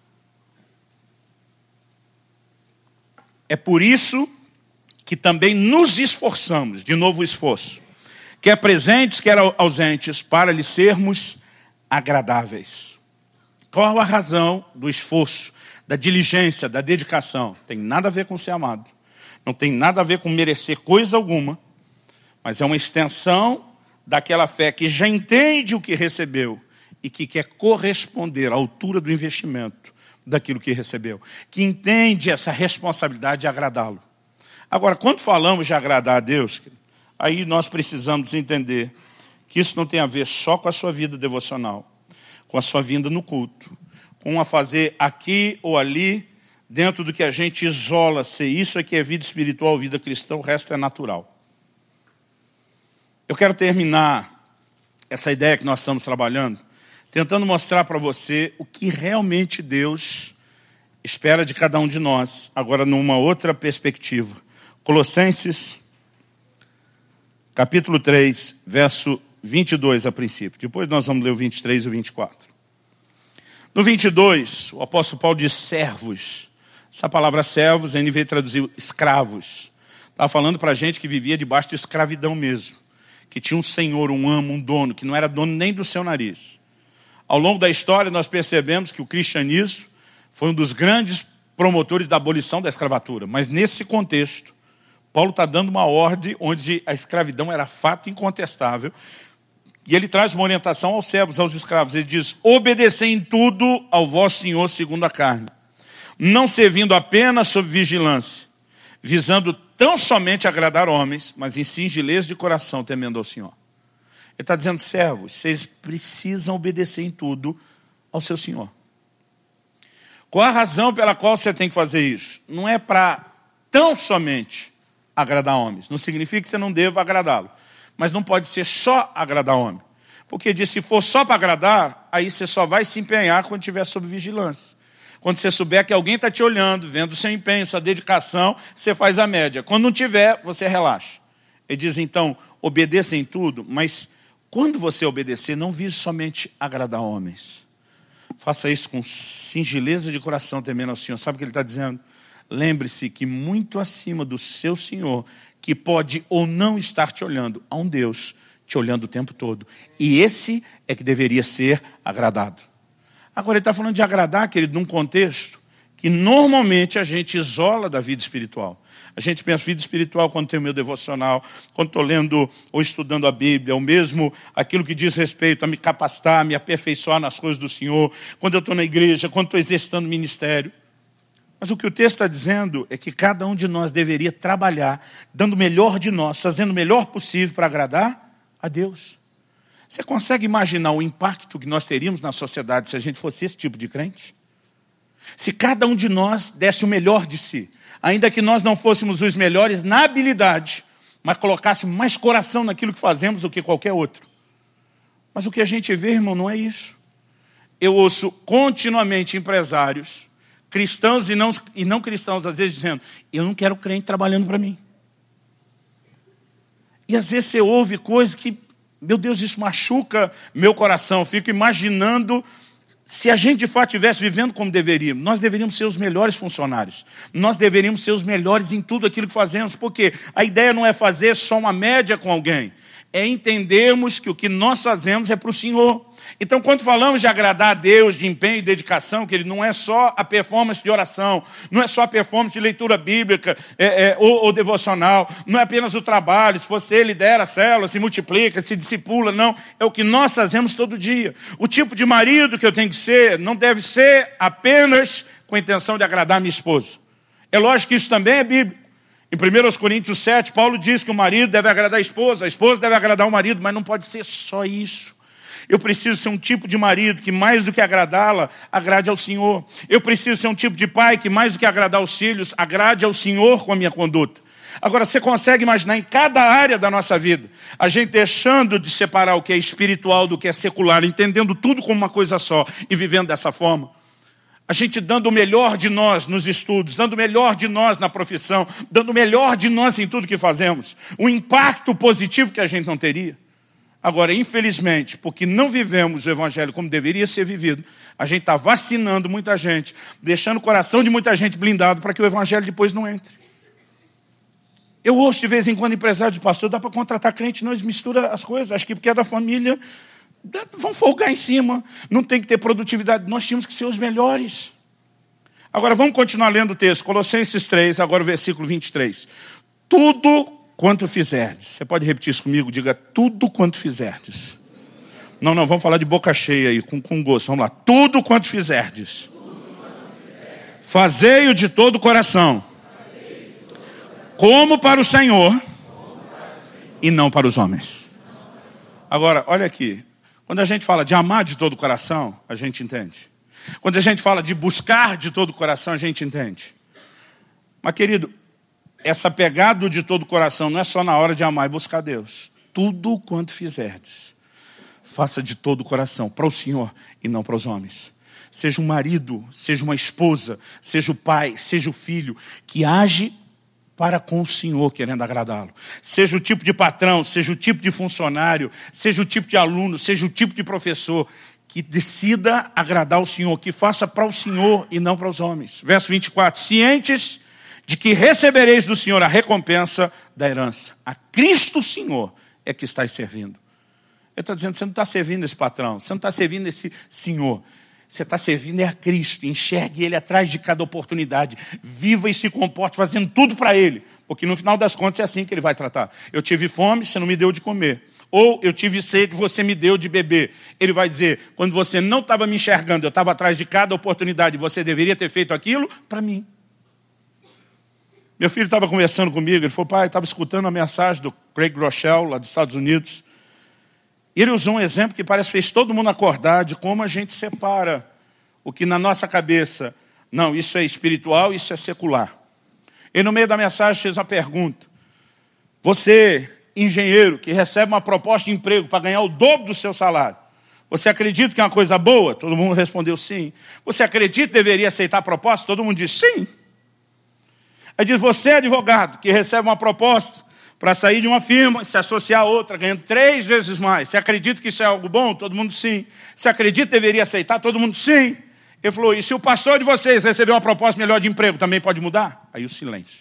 é por isso que também nos esforçamos, de novo o esforço, quer presentes, quer ausentes, para lhe sermos agradáveis. Qual a razão do esforço, da diligência, da dedicação? Tem nada a ver com ser amado. Não tem nada a ver com merecer coisa alguma, mas é uma extensão daquela fé que já entende o que recebeu e que quer corresponder à altura do investimento daquilo que recebeu, que entende essa responsabilidade de agradá-lo. Agora, quando falamos de agradar a Deus, aí nós precisamos entender que isso não tem a ver só com a sua vida devocional, com a sua vinda no culto, com a fazer aqui ou ali, dentro do que a gente isola, se isso aqui é vida espiritual, vida cristã, o resto é natural. Eu quero terminar essa ideia que nós estamos trabalhando, tentando mostrar para você o que realmente Deus espera de cada um de nós, agora numa outra perspectiva. Colossenses, capítulo três, verso vinte e dois a princípio. Depois nós vamos ler o vinte e três e o vinte e quatro. No vinte e dois, o apóstolo Paulo diz servos. Essa palavra servos, a N V I traduziu escravos. Estava falando para gente que vivia debaixo de escravidão mesmo. Que tinha um senhor, um amo, um dono, que não era dono nem do seu nariz. Ao longo da história nós percebemos que o cristianismo foi um dos grandes promotores da abolição da escravatura. Mas nesse contexto, Paulo está dando uma ordem onde a escravidão era fato incontestável. E ele traz uma orientação aos servos, aos escravos. Ele diz: obedecei em tudo ao vosso Senhor segundo a carne, não servindo apenas sob vigilância, visando tão somente agradar homens, mas em singeleza de coração, temendo ao Senhor. Ele está dizendo: servos, vocês precisam obedecer em tudo ao seu Senhor. Qual a razão pela qual você tem que fazer isso? Não é para tão somente agradar homens. Não significa que você não deva agradá-lo. Mas não pode ser só agradar homem. Porque diz, se for só para agradar, aí você só vai se empenhar quando estiver sob vigilância. Quando você souber que alguém está te olhando, vendo o seu empenho, sua dedicação, você faz a média. Quando não tiver, você relaxa. Ele diz, então, obedeça em tudo, mas quando você obedecer, não vise somente agradar homens. Faça isso com singeleza de coração, temendo ao Senhor. Sabe o que ele está dizendo? Lembre-se que muito acima do seu Senhor, que pode ou não estar te olhando, há um Deus te olhando o tempo todo. E esse é que deveria ser agradado. Agora ele está falando de agradar, querido, num contexto que normalmente a gente isola da vida espiritual. A gente pensa vida espiritual quando tem o meu devocional, quando estou lendo ou estudando a Bíblia, ou mesmo aquilo que diz respeito a me capacitar, me aperfeiçoar nas coisas do Senhor, quando eu estou na igreja, quando estou exercitando o ministério. Mas o que o texto está dizendo é que cada um de nós deveria trabalhar, dando o melhor de nós, fazendo o melhor possível para agradar a Deus. Você consegue imaginar o impacto que nós teríamos na sociedade se a gente fosse esse tipo de crente? Se cada um de nós desse o melhor de si, ainda que nós não fôssemos os melhores na habilidade, mas colocássemos mais coração naquilo que fazemos do que qualquer outro. Mas o que a gente vê, irmão, não é isso. Eu ouço continuamente empresários, cristãos e não, e não cristãos, às vezes dizendo, eu não quero crente trabalhando para mim. E às vezes você ouve coisas que, meu Deus, isso machuca meu coração. Eu fico imaginando, se a gente de fato estivesse vivendo como deveríamos, nós deveríamos ser os melhores funcionários. Nós deveríamos ser os melhores em tudo aquilo que fazemos, porque a ideia não é fazer só uma média com alguém, é entendermos que o que nós fazemos é para o Senhor. Então, quando falamos de agradar a Deus, de empenho e dedicação, que ele não é só a performance de oração, não é só a performance de leitura bíblica é, é, ou, ou devocional, não é apenas o trabalho, se você lidera a célula, se multiplica, se discipula, não. É o que nós fazemos todo dia. O tipo de marido que eu tenho que ser não deve ser apenas com a intenção de agradar a minha esposa. É lógico que isso também é bíblico. Em primeira Coríntios sete, Paulo diz que o marido deve agradar a esposa, a esposa deve agradar o marido, mas não pode ser só isso. Eu preciso ser um tipo de marido que mais do que agradá-la, agrade ao Senhor. Eu preciso ser um tipo de pai que mais do que agradar os filhos, agrade ao Senhor com a minha conduta. Agora, você consegue imaginar em cada área da nossa vida, a gente deixando de separar o que é espiritual do que é secular, entendendo tudo como uma coisa só e vivendo dessa forma? A gente dando o melhor de nós nos estudos, dando o melhor de nós na profissão, dando o melhor de nós em tudo que fazemos. O impacto positivo que a gente não teria. Agora, infelizmente, porque não vivemos o evangelho como deveria ser vivido, a gente está vacinando muita gente, deixando o coração de muita gente blindado para que o evangelho depois não entre. Eu ouço de vez em quando empresário de pastor, dá para contratar crente, não, eles misturam as coisas, acho que porque é da família, vão folgar em cima, não tem que ter produtividade, nós tínhamos que ser os melhores. Agora vamos continuar lendo o texto, Colossenses três, agora o versículo vinte e três. Tudo quanto fizerdes, você pode repetir isso comigo, diga tudo quanto fizerdes. Não, não, vamos falar de boca cheia aí, com, com gosto, vamos lá. Tudo quanto fizerdes, fazei-o de todo o coração, como para o Senhor e não para os homens. Agora, olha aqui. Quando a gente fala de amar de todo o coração, a gente entende. Quando a gente fala de buscar de todo o coração, a gente entende. Mas, querido, essa pegada de todo o coração não é só na hora de amar e buscar Deus. Tudo quanto fizerdes, faça de todo o coração, para o Senhor e não para os homens. Seja um marido, seja uma esposa, seja o pai, seja o filho, que age para com o Senhor, querendo agradá-lo. Seja o tipo de patrão, seja o tipo de funcionário, seja o tipo de aluno, seja o tipo de professor, que decida agradar o Senhor, que faça para o Senhor e não para os homens. Verso vinte e quatro, cientes de que recebereis do Senhor a recompensa da herança. A Cristo Senhor é que estáis servindo. Ele está dizendo, você não está servindo esse patrão, você não está servindo esse Senhor. Você está servindo é a Cristo, enxergue Ele atrás de cada oportunidade, viva e se comporte fazendo tudo para Ele, porque no final das contas é assim que Ele vai tratar. Eu tive fome, você não me deu de comer, ou eu tive sede, você me deu de beber. Ele vai dizer, quando você não estava me enxergando, eu estava atrás de cada oportunidade, você deveria ter feito aquilo para mim. Meu filho estava conversando comigo, ele falou, pai, estava escutando a mensagem do Craig Rochelle, lá dos Estados Unidos. Ele usou um exemplo que parece que fez todo mundo acordar de como a gente separa o que na nossa cabeça, não, isso é espiritual, isso é secular. Ele no meio da mensagem fez uma pergunta. Você, engenheiro, que recebe uma proposta de emprego para ganhar o dobro do seu salário, você acredita que é uma coisa boa? Todo mundo respondeu sim. Você acredita que deveria aceitar a proposta? Todo mundo disse sim. Aí diz, você, advogado, que recebe uma proposta para sair de uma firma e se associar a outra, ganhando três vezes mais. Você acredita que isso é algo bom? Todo mundo sim. Você acredita que deveria aceitar? Todo mundo sim. Ele falou, e se o pastor de vocês receber uma proposta melhor de emprego, também pode mudar? Aí o silêncio.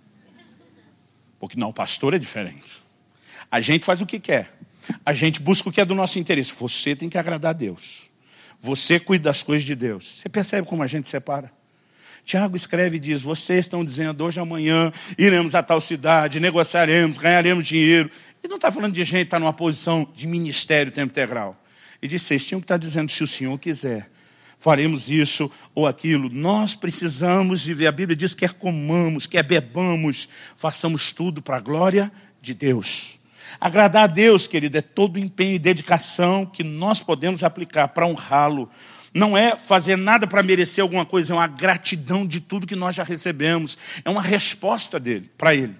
Porque não, o pastor é diferente. A gente faz o que quer. A gente busca o que é do nosso interesse. Você tem que agradar a Deus. Você cuida das coisas de Deus. Você percebe como a gente separa? Tiago escreve e diz, vocês estão dizendo, hoje amanhã iremos a tal cidade, negociaremos, ganharemos dinheiro. Ele não está falando de gente que está numa posição de ministério tempo integral. Ele diz, vocês tinham que estar dizendo, se o Senhor quiser, faremos isso ou aquilo. Nós precisamos viver. A Bíblia diz, quer comamos, quer bebamos, façamos tudo para a glória de Deus. Agradar a Deus, querido, é todo o empenho e dedicação que nós podemos aplicar para honrá-lo. Não é fazer nada para merecer alguma coisa, é uma gratidão de tudo que nós já recebemos. É uma resposta dele, para ele.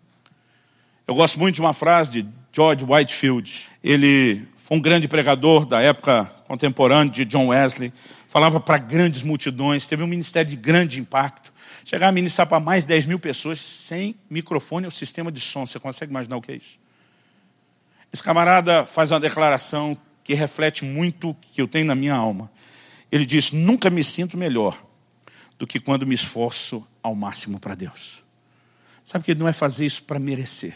Eu gosto muito de uma frase de George Whitefield. Ele foi um grande pregador da época contemporânea de John Wesley. Falava para grandes multidões, teve um ministério de grande impacto. Chegava a ministrar para mais de dez mil pessoas sem microfone ou sistema de som. Você consegue imaginar o que é isso? Esse camarada faz uma declaração que reflete muito o que eu tenho na minha alma. Ele diz, nunca me sinto melhor do que quando me esforço ao máximo para Deus. Sabe que não é fazer isso para merecer.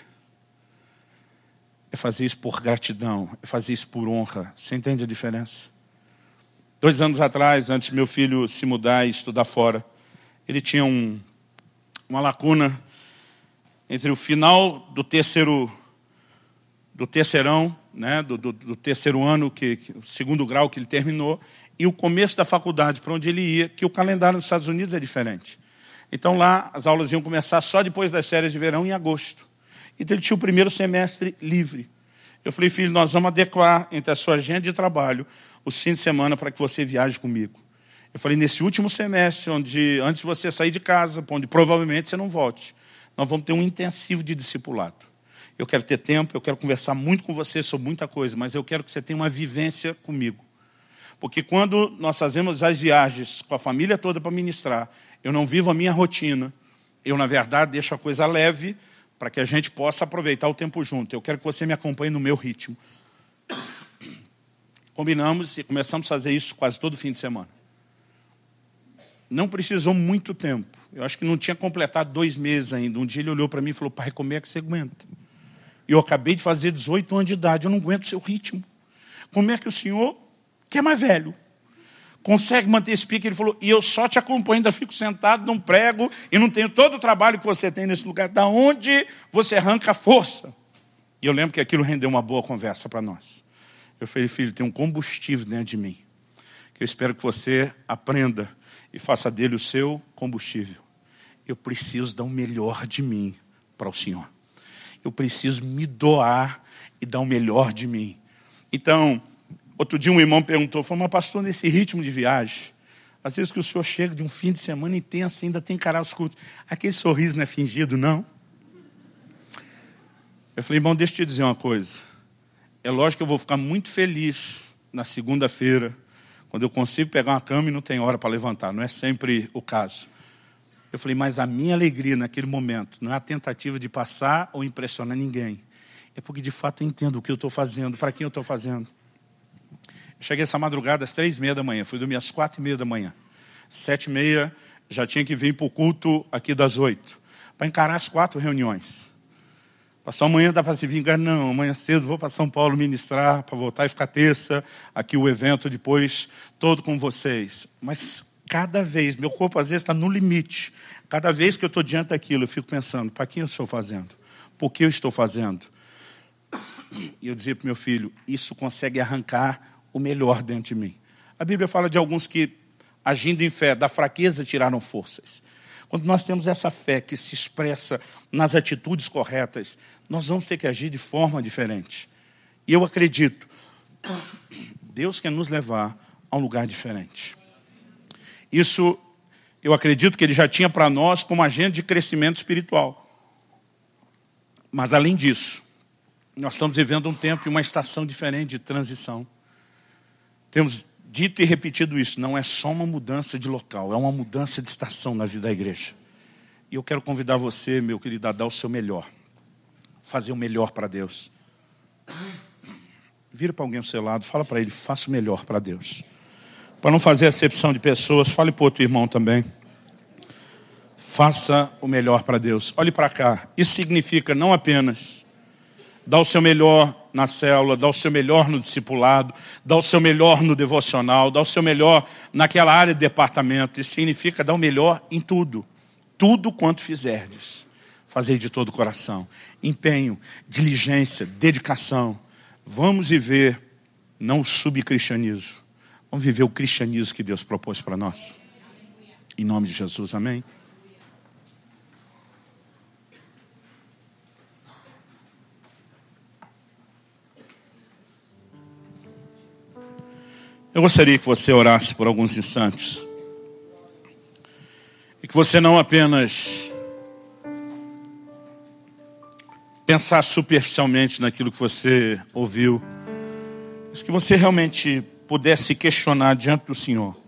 É fazer isso por gratidão, é fazer isso por honra. Você entende a diferença? Dois anos atrás, antes de meu filho se mudar e estudar fora, ele tinha um, uma lacuna entre o final do terceiro, do terceirão, né, do, do, do terceiro ano, que, que, o segundo grau que ele terminou, e o começo da faculdade, para onde ele ia, que o calendário nos Estados Unidos é diferente. Então lá as aulas iam começar só depois das férias de verão, em agosto. Então ele tinha o primeiro semestre livre. Eu falei, filho, nós vamos adequar entre a sua agenda de trabalho os fins de semana para que você viaje comigo. Eu falei, nesse último semestre, onde antes de você sair de casa, onde provavelmente você não volte, nós vamos ter um intensivo de discipulado. Eu quero ter tempo, eu quero conversar muito com você sobre muita coisa, mas eu quero que você tenha uma vivência comigo. Porque quando nós fazemos as viagens com a família toda para ministrar, eu não vivo a minha rotina, eu, na verdade, deixo a coisa leve para que a gente possa aproveitar o tempo junto. Eu quero que você me acompanhe no meu ritmo. Combinamos e começamos a fazer isso quase todo fim de semana. Não precisou muito tempo. Eu acho que não tinha completado dois meses ainda. Um dia ele olhou para mim e falou, pai, como é que você aguenta? E eu acabei de fazer dezoito anos de idade, eu não aguento o seu ritmo. Como é que o senhor, que é mais velho, consegue manter esse pique? Ele falou, e eu só te acompanho, ainda fico sentado, não prego, e não tenho todo o trabalho que você tem nesse lugar. Da onde você arranca a força? E eu lembro que aquilo rendeu uma boa conversa para nós. Eu falei, filho, tem um combustível dentro de mim, que eu espero que você aprenda e faça dele o seu combustível. Eu preciso dar o melhor de mim para o Senhor. Eu preciso me doar e dar o melhor de mim. Então, outro dia um irmão perguntou, falou, mas pastor, nesse ritmo de viagem, às vezes que o senhor chega de um fim de semana intenso, ainda tem que encarar os cultos. Aquele sorriso não é fingido, não? Eu falei, irmão, deixa eu te dizer uma coisa. É lógico que eu vou ficar muito feliz na segunda-feira, quando eu consigo pegar uma cama e não tem hora para levantar. Não é sempre o caso. Eu falei, mas a minha alegria naquele momento não é a tentativa de passar ou impressionar ninguém. É porque, de fato, eu entendo o que eu estou fazendo, para quem eu estou fazendo. Eu cheguei essa madrugada às três e meia da manhã, fui dormir às quatro e meia da manhã. Sete e meia, já tinha que vir para o culto aqui das oito, para encarar as quatro reuniões. Pastor, amanhã dá para se vingar? Não, amanhã cedo vou para São Paulo ministrar, para voltar e ficar terça, aqui o evento depois, todo com vocês. Mas cada vez, meu corpo às vezes está no limite. Cada vez que eu estou diante daquilo, eu fico pensando, para quem eu estou fazendo? Por que eu estou fazendo? E eu dizia para o meu filho, isso consegue arrancar o melhor dentro de mim. A Bíblia fala de alguns que, agindo em fé, da fraqueza tiraram forças. Quando nós temos essa fé que se expressa nas atitudes corretas, nós vamos ter que agir de forma diferente. E eu acredito, Deus quer nos levar a um lugar diferente. Isso, eu acredito que Ele já tinha para nós como agente de crescimento espiritual. Mas além disso, nós estamos vivendo um tempo e uma estação diferente de transição. Temos dito e repetido isso, não é só uma mudança de local, é uma mudança de estação na vida da igreja. E eu quero convidar você, meu querido, a dar o seu melhor. Fazer o melhor para Deus. Vira para alguém ao seu lado, fala para ele, faça o melhor para Deus. Para não fazer acepção de pessoas, fale para o outro irmão também. Faça o melhor para Deus. Olhe para cá, isso significa não apenas dar o seu melhor na célula, dar o seu melhor no discipulado, dar o seu melhor no devocional, dar o seu melhor naquela área de departamento. Isso significa dar o melhor em tudo. Tudo quanto fizerdes, fazei de todo o coração. Empenho, diligência, dedicação. Vamos viver não o subcristianismo, vamos viver o cristianismo que Deus propôs para nós. Em nome de Jesus, amém? Eu gostaria que você orasse por alguns instantes. E que você não apenas pensasse superficialmente naquilo que você ouviu, mas que você realmente pudesse questionar diante do Senhor.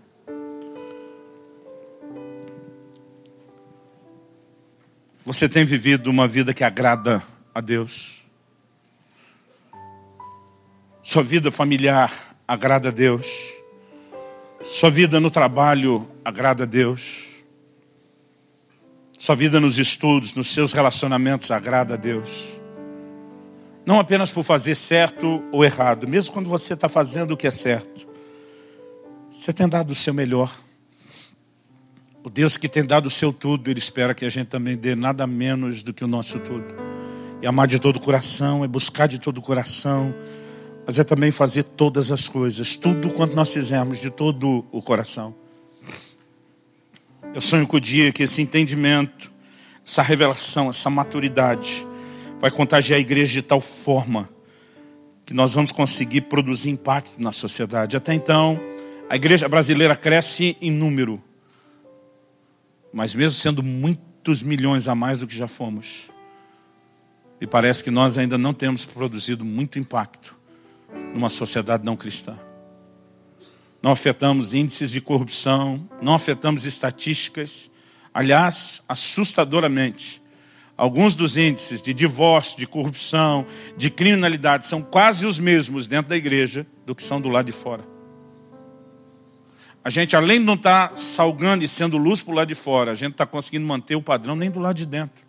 Você tem vivido uma vida que agrada a Deus? Sua vida familiar agrada a Deus? Sua vida no trabalho agrada a Deus? Sua vida nos estudos, nos seus relacionamentos agrada a Deus? Não apenas por fazer certo ou errado, mesmo quando você está fazendo o que é certo. Você tem dado o seu melhor. O Deus que tem dado o seu tudo, Ele espera que a gente também dê nada menos do que o nosso tudo. E amar de todo o coração, é buscar de todo o coração, mas é também fazer todas as coisas, tudo quanto nós fizermos de todo o coração. Eu sonho com o dia que esse entendimento, essa revelação, essa maturidade vai contagiar a igreja de tal forma que nós vamos conseguir produzir impacto na sociedade. Até então, a igreja brasileira cresce em número, mas mesmo sendo muito muitos milhões a mais do que já fomos. E parece que nós ainda não temos produzido muito impacto numa sociedade não cristã. Não afetamos índices de corrupção, não afetamos estatísticas. Aliás, assustadoramente, alguns dos índices de divórcio, de corrupção, de criminalidade são quase os mesmos dentro da igreja do que são do lado de fora. A gente, além de não estar salgando e sendo luz para o lado de fora, a gente está conseguindo manter o padrão nem do lado de dentro.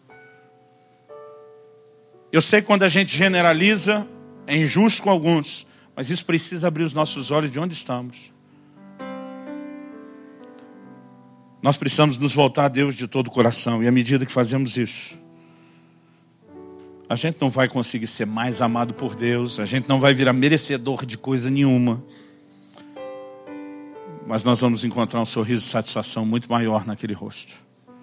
Eu sei que quando a gente generaliza, é injusto com alguns, mas isso precisa abrir os nossos olhos de onde estamos. Nós precisamos nos voltar a Deus de todo o coração, e à medida que fazemos isso, a gente não vai conseguir ser mais amado por Deus, a gente não vai virar merecedor de coisa nenhuma, mas nós vamos encontrar um sorriso de satisfação muito maior naquele rosto.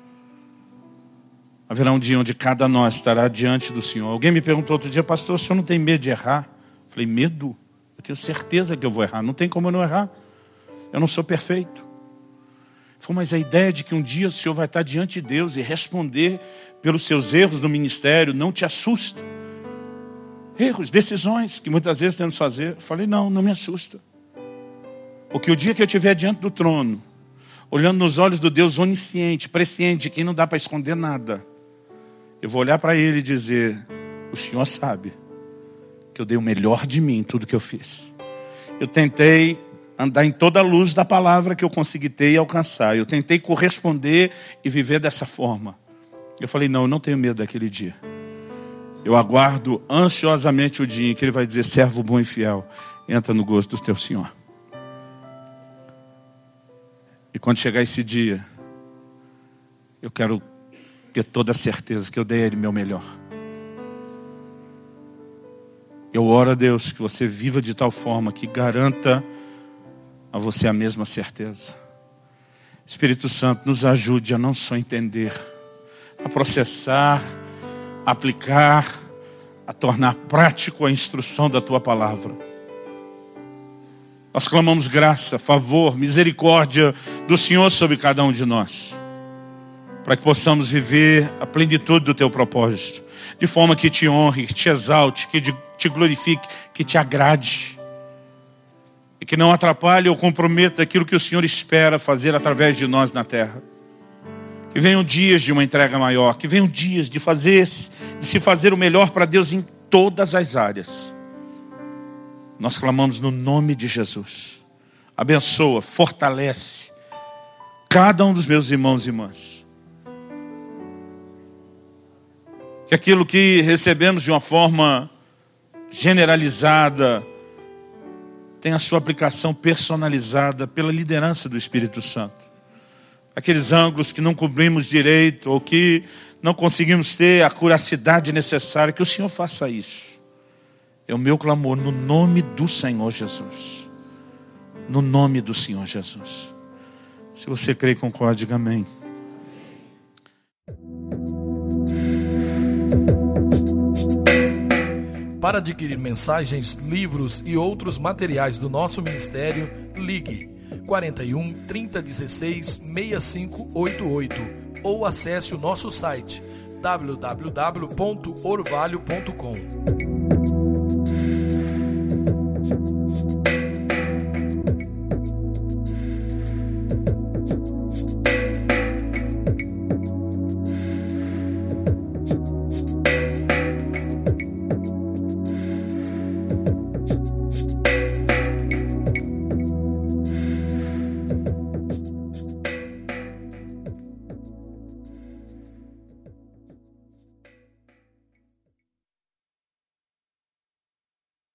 Haverá um dia onde cada nós estará diante do Senhor. Alguém me perguntou outro dia: pastor, o senhor não tem medo de errar? Eu falei: medo? Eu tenho certeza que eu vou errar, não tem como eu não errar, eu não sou perfeito. Ele falou: mas a ideia de que um dia o senhor vai estar diante de Deus e responder pelos seus erros no ministério não te assusta? Erros, decisões que muitas vezes temos que fazer. Eu falei: não, não me assusta. Porque o dia que eu estiver diante do trono, olhando nos olhos do Deus onisciente, presciente, de quem não dá para esconder nada, eu vou olhar para Ele e dizer: o Senhor sabe que eu dei o melhor de mim em tudo que eu fiz. Eu tentei andar em toda a luz da palavra que eu consegui ter e alcançar. Eu tentei corresponder e viver dessa forma. Eu falei: não, eu não tenho medo daquele dia. Eu aguardo ansiosamente o dia em que Ele vai dizer: servo bom e fiel, entra no gozo do teu Senhor. E quando chegar esse dia, eu quero ter toda a certeza que eu dei a Ele meu melhor. Eu oro a Deus que você viva de tal forma que garanta a você a mesma certeza. Espírito Santo, nos ajude a não só entender, a processar, a aplicar, a tornar prático a instrução da Tua palavra. Nós clamamos graça, favor, misericórdia do Senhor sobre cada um de nós, para que possamos viver a plenitude do Teu propósito, de forma que Te honre, que Te exalte, que Te glorifique, que Te agrade, e que não atrapalhe ou comprometa aquilo que o Senhor espera fazer através de nós na terra. Que venham dias de uma entrega maior, que venham dias de fazer, de se fazer o melhor para Deus em todas as áreas. Nós clamamos no nome de Jesus. Abençoa, fortalece cada um dos meus irmãos e irmãs. Que aquilo que recebemos de uma forma generalizada tenha a sua aplicação personalizada pela liderança do Espírito Santo. Aqueles ângulos que não cobrimos direito ou que não conseguimos ter a curacidade necessária, que o Senhor faça isso. É o meu clamor no nome do Senhor Jesus. No nome do Senhor Jesus. Se você crê e concorda, diga amém. Para adquirir mensagens, livros e outros materiais do nosso ministério, ligue quarenta e um, trinta, dezesseis, sessenta e cinco oitenta e oito ou acesse o nosso site w w w ponto orvalho ponto com.